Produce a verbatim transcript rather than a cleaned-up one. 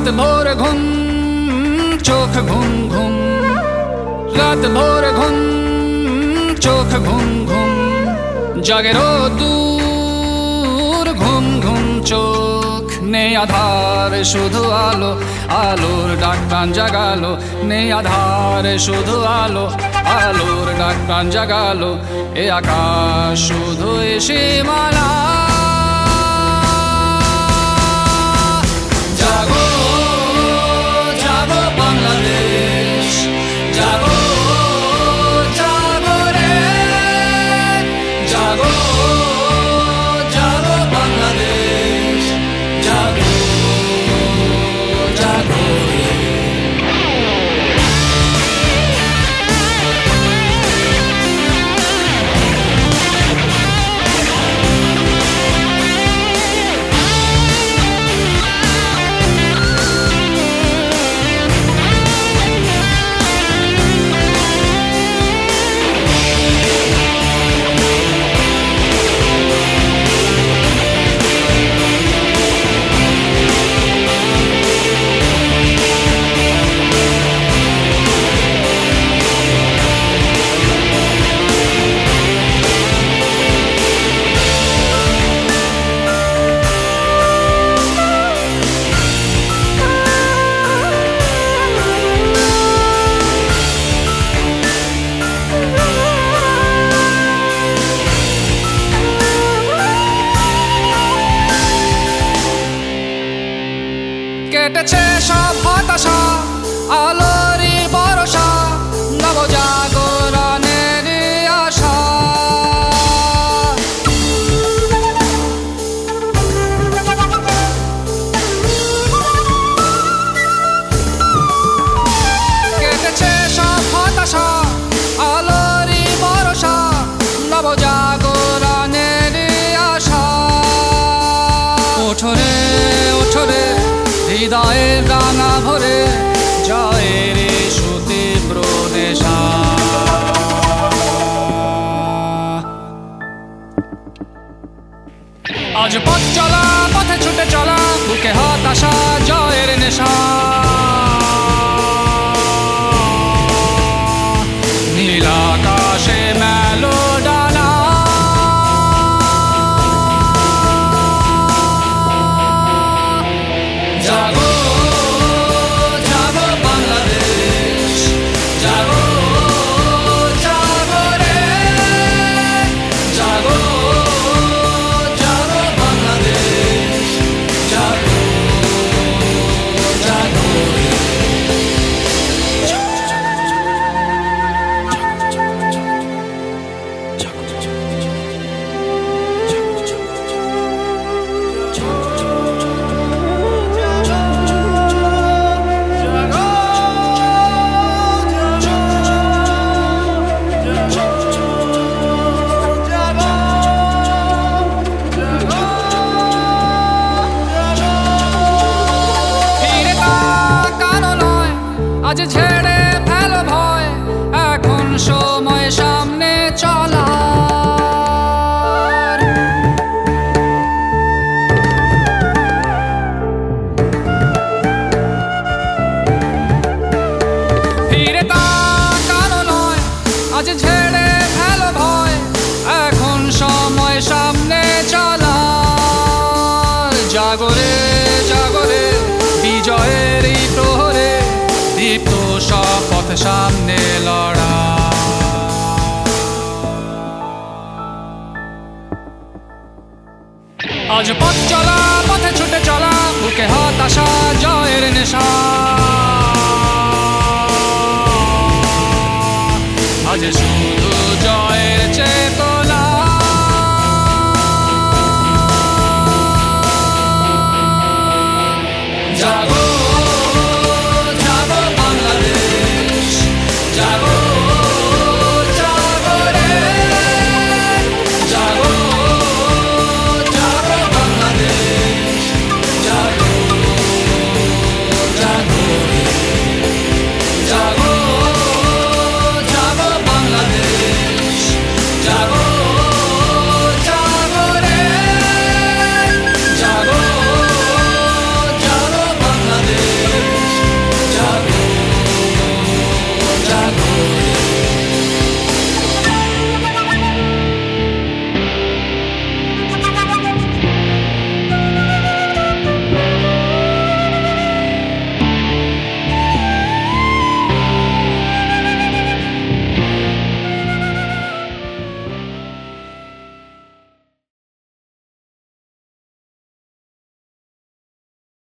ভোর ঘুম চোখ ঘুম ঘুম, রাত ভোর ঘুম চোখ ঘুম ঘুম, জাগে রোদ্দুর ঘুম ঘুম চোখ। নেই আধার শুধু আলো, আলোর ডাক প্রাণ জাগালো। নেই আধার শুধু আলো, আলোর ডাক প্রাণ জাগালো। এ আকাশ শুধু এসে মালা। জাগো জাগো বাংলাদেশ, জাগো জাগো রে, জাগো জাগো বাংলাদেশ, জাগো জাগো রে। কেটেছে সব হতাশা, আলোরই ভরসা, নব জাগরণের আশা। কেটেছে সব হতাশা, আলোরই ভরসা, নব জাগরণের আশা। ওঠরে ওঠরে হৃদয়ের রাঙা ভরে, জয়ের সুতীব্র নেশা। আজ পথ চলা, পথে ছুটে চলা, বুকে হতাশা, জয়ের নেশা। নীল আকাশে মেলো ডানা, জাগো জাগো বাংলাদেশ, জাগো জাগো রে, জাগো জাগো বাংলাদেশ, জাগো জাগো রে। আজ ছেড়ে ফেলো ভয়, এখন সময় সামনে চলার। ফিরে তাকানো নয়, আজ ছেড়ে ফেলো ভয়, এখন সময় সামনে চলার। জাগরে জাগরে বিজয়ের এই প্রহরে, দীপ্ত সব পথ সামনে লড়া। আজ পথ চলা, পথে ছুটে চলা, বুকে হতাশা, জয়ের নেশা।